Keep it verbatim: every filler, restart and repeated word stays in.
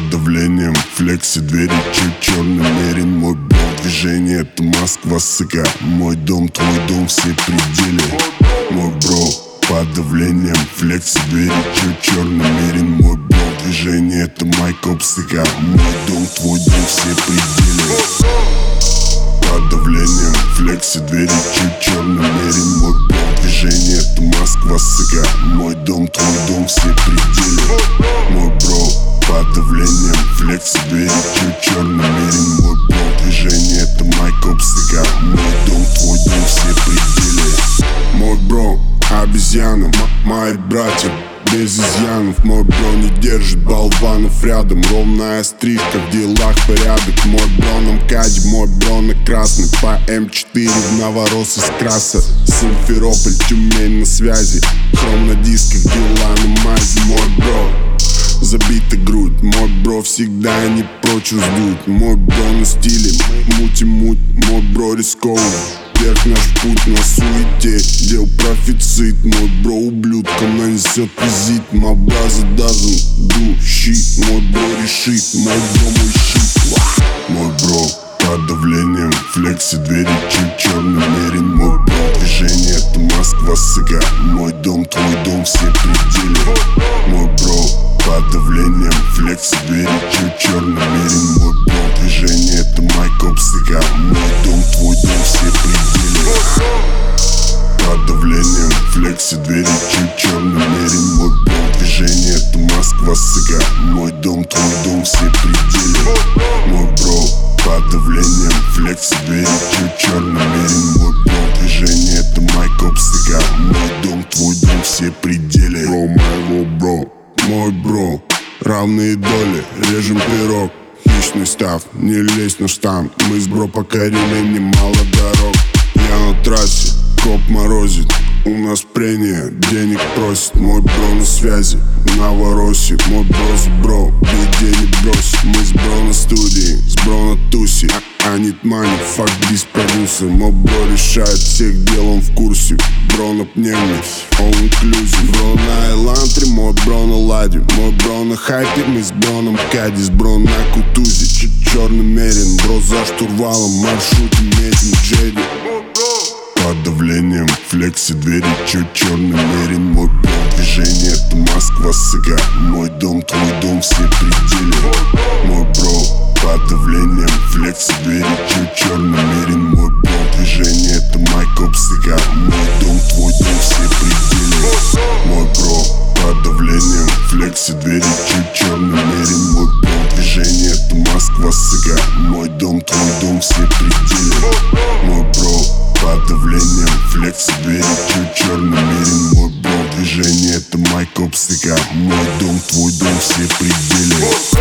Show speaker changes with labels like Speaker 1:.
Speaker 1: Под давлением флекси двери, чуть черный мерин. Мой бро, движение это Москва, сука. Мой дом, твой дом, все пределы. Мой бро, под давлением флекси двери, чуть черный мерин. Мой бро, движение это Майкоп, сука. Мой дом, твой дом, все пределы. Под давлением флекси двери, чуть черный мерин. Мой бро, движение это Москва, сука. Мой дом, твой дом, все пределы. Мой бро, под давлением флекси двери, чуть черный мерин. Мой бро, движение это Майкоп, сука. Мой дом, твой дом, все пределы. Мой бро, обезьяна, мои братья без изъянов. Мой бро не держит болванов рядом. Ровная стрижка, в делах порядок. Мой бро на МКАДе, мой бро на красный. По эм четыре в Новорос из краса. Симферополь, Тюмень на связи. Хром на дисках, дела на мази. Мой бро, забита грудь. Мой бро всегда не прочь уснуть. Мой бро на стиле, мути-муть. Мой бро рисковый, вверх наш путь на суете. Дел профицит. Мой бро ублюдком нанесет визит. My brother doesn't do shit. Мой бро решит, мой бро мой щит. Мой бро, под давлением флекси двери, чуть черный мерин. Мой бро, движение это Москва, сука. Мой дом, твой дом, все пределы. Мой бро, под давлением флекси двери, чуть черный мерин. Мой бро, движение это Майкоп, сука. Мой дом, твой дом, все пределы. Под давлением флекси двери, чуть черный мерин. Мой бро, движение это Москва, сука. Мой дом, твой дом, все пределы. Мой бро, под давлением флекси двери, чуть черный мерин. Мой бро, движение это Майкоп, сука. Мой дом, твой дом, все пределы. Бро моего бро, мой бро, равные доли, режем пирог. Хищный став, не лезь на штамп. Мы с бро покорили немало дорог. Я на трассе, коп морозит. У нас прение, денег просит. Мой бро на связи, в Новороссии. Мой бро с бро, где денег бросит. Мы с бро на студии, с бро на тусе. I need money, fuck this producer. Мой бро решает всех, дел он в курсе. Бро на пневме, all inclusive. Бро на элантре, мой бро на ладе. Мой бро на хайпе, мы с бро на МКАДе. С бро на Кутузе, чуть черный мерин. Бро за штурвалом, маршруте метим Джейди. Под давлением флекси двери, чуть черный мерин. Мой бро, движение это Москва, сука. Мой дом, твой дом, все пределы. Мой бро, под давлением флекси двери, чуть черный мерин. Мой бро, движение это Майкоп, сука. Мой дом, твой дом, все пределы. Мой бро, под давлением флекси двери, чуть черный мерин. Мой бро, движение это Москва, сука. Мой дом, твой дом, все пределы. Мой бро, под давлением флекси двери, чуть черный мерин. Мой бро, движение это Майкоп, сука. Мой дом, твой дом, все пределы.